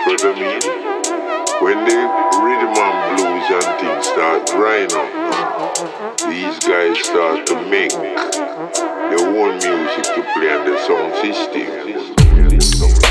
But I mean, when the rhythm and blues and things start drying up now, these guys start to make their own music to play on the sound system.